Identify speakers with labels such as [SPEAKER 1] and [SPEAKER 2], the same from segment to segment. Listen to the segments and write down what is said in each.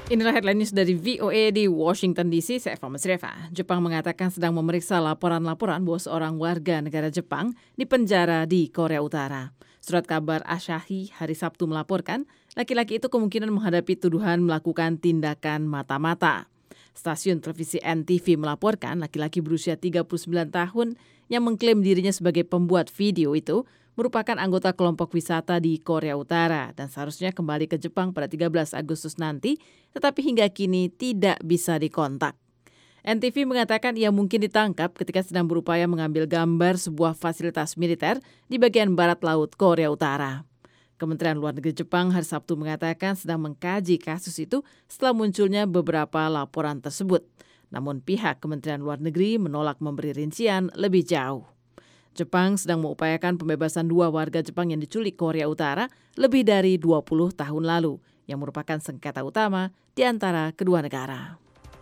[SPEAKER 1] Inilah headline news dari VOA di Washington DC, saya Eva Masreva. Jepang mengatakan sedang memeriksa laporan-laporan bahwa seorang warga negara Jepang dipenjara di Korea Utara. Surat kabar Asahi hari Sabtu melaporkan, laki-laki itu kemungkinan menghadapi tuduhan melakukan tindakan mata-mata. Stasiun televisi NTV melaporkan laki-laki berusia 39 tahun yang mengklaim dirinya sebagai pembuat video itu merupakan anggota kelompok wisata di Korea Utara dan seharusnya kembali ke Jepang pada 13 Agustus nanti, tetapi hingga kini tidak bisa dikontak. NTV mengatakan ia mungkin ditangkap ketika sedang berupaya mengambil gambar sebuah fasilitas militer di bagian barat laut Korea Utara. Kementerian Luar Negeri Jepang hari Sabtu mengatakan sedang mengkaji kasus itu setelah munculnya beberapa laporan tersebut. Namun pihak Kementerian Luar Negeri menolak memberi rincian lebih jauh. Jepang sedang mengupayakan pembebasan 2 warga Jepang yang diculik Korea Utara lebih dari 20 tahun lalu, yang merupakan sengketa utama di antara kedua negara.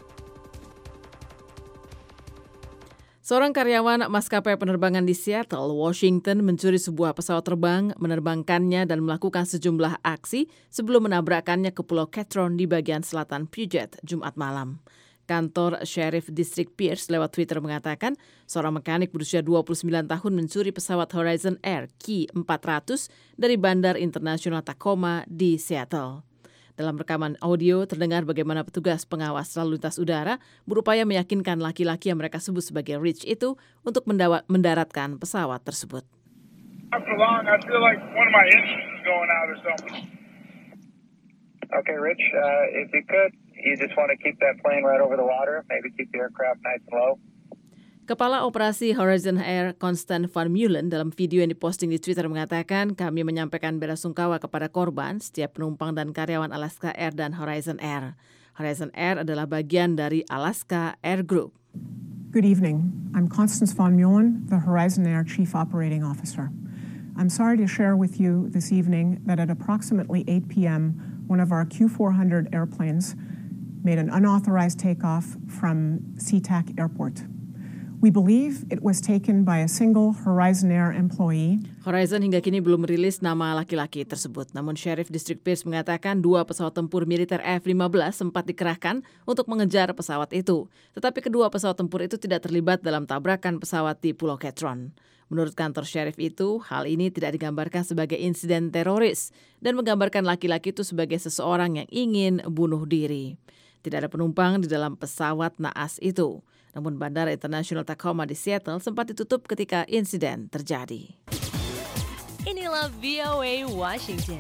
[SPEAKER 1] Seorang karyawan maskapai penerbangan di Seattle, Washington mencuri sebuah pesawat terbang, menerbangkannya dan melakukan sejumlah aksi sebelum menabrakkannya ke Pulau Ketron di bagian selatan Puget, Jumat malam. Kantor Sheriff District Pierce lewat Twitter mengatakan seorang mekanik berusia 29 tahun mencuri pesawat Horizon Air Q400 dari Bandar Internasional Tacoma di Seattle. Dalam rekaman audio terdengar bagaimana petugas pengawas lalu lintas udara berupaya meyakinkan laki-laki yang mereka sebut sebagai Rich itu untuk mendaratkan pesawat tersebut.
[SPEAKER 2] Okay, Rich, if you could, you just want to keep that plane right over the water, maybe keep the aircraft nice and low.
[SPEAKER 1] Kepala Operasi Horizon Air, Constant Van Mullen, dalam video yang diposting di Twitter mengatakan, kami menyampaikan belasungkawa kepada korban, setiap penumpang dan karyawan Alaska Air dan Horizon Air. Horizon Air adalah bagian dari Alaska Air Group.
[SPEAKER 3] Good evening. I'm Constance Van Mullen, the Horizon Air Chief Operating Officer. I'm sorry to share with you this evening that at approximately 8 p.m., one of our Q400 airplanes made an unauthorized takeoff from SeaTac Airport. We believe it was taken by a single Horizon Air employee.
[SPEAKER 1] Horizon hingga kini belum merilis nama laki-laki tersebut. Namun Sheriff District Pierce mengatakan 2 pesawat tempur militer F-15 sempat dikerahkan untuk mengejar pesawat itu. Tetapi kedua pesawat tempur itu tidak terlibat dalam tabrakan pesawat di Pulau Ketron. Menurut kantor Sheriff itu, hal ini tidak digambarkan sebagai insiden teroris dan menggambarkan laki-laki itu sebagai seseorang yang ingin bunuh diri. Tidak ada penumpang di dalam pesawat naas itu. Namun Bandara Internasional Tacoma di Seattle sempat ditutup ketika insiden terjadi.
[SPEAKER 4] Inilah VOA Washington.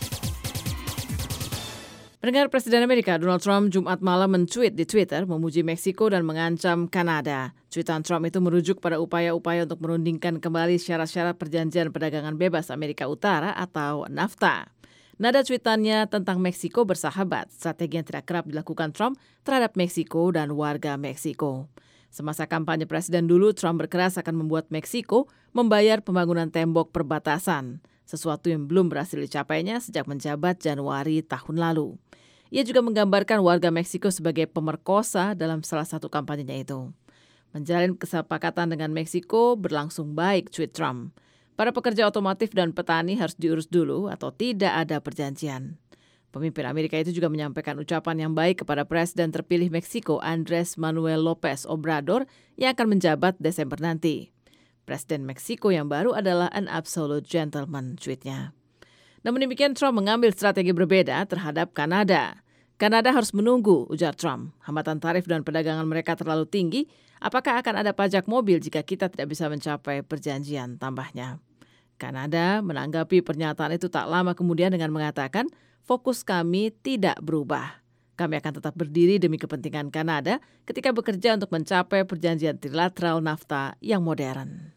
[SPEAKER 1] Pendengar, Presiden Amerika Donald Trump Jumat malam men-tweet di Twitter memuji Meksiko dan mengancam Kanada. Tweetan Trump itu merujuk pada upaya-upaya untuk merundingkan kembali syarat-syarat perjanjian perdagangan bebas Amerika Utara atau NAFTA. Nada tweetannya tentang Meksiko bersahabat, strategi yang tidak kerap dilakukan Trump terhadap Meksiko dan warga Meksiko. Semasa kampanye presiden dulu, Trump berkeras akan membuat Meksiko membayar pembangunan tembok perbatasan, sesuatu yang belum berhasil dicapainya sejak menjabat Januari tahun lalu. Ia juga menggambarkan warga Meksiko sebagai pemerkosa dalam salah satu kampanyenya itu. Menjalin kesepakatan dengan Meksiko berlangsung baik, tweet Trump. Para pekerja otomotif dan petani harus diurus dulu atau tidak ada perjanjian. Pemimpin Amerika itu juga menyampaikan ucapan yang baik kepada Presiden terpilih Meksiko Andrés Manuel López Obrador yang akan menjabat Desember nanti. Presiden Meksiko yang baru adalah an absolute gentleman, tweetnya. Namun demikian Trump mengambil strategi berbeda terhadap Kanada. Kanada harus menunggu, ujar Trump. Hambatan tarif dan perdagangan mereka terlalu tinggi. Apakah akan ada pajak mobil jika kita tidak bisa mencapai perjanjian, tambahnya. Kanada menanggapi pernyataan itu tak lama kemudian dengan mengatakan, fokus kami tidak berubah. Kami akan tetap berdiri demi kepentingan Kanada ketika bekerja untuk mencapai perjanjian trilateral NAFTA yang modern.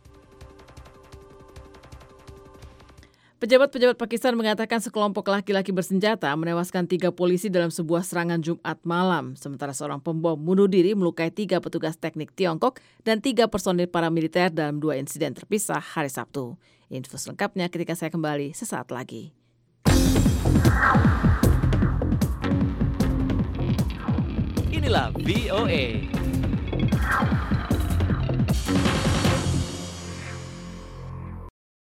[SPEAKER 1] Pejabat-pejabat Pakistan mengatakan sekelompok laki-laki bersenjata menewaskan 3 polisi dalam sebuah serangan Jumat malam, sementara seorang pembom bunuh diri melukai 3 petugas teknik Tiongkok dan 3 personil paramiliter dalam 2 insiden terpisah hari Sabtu. Info selengkapnya ketika saya kembali sesaat lagi.
[SPEAKER 5] Inilah VOA.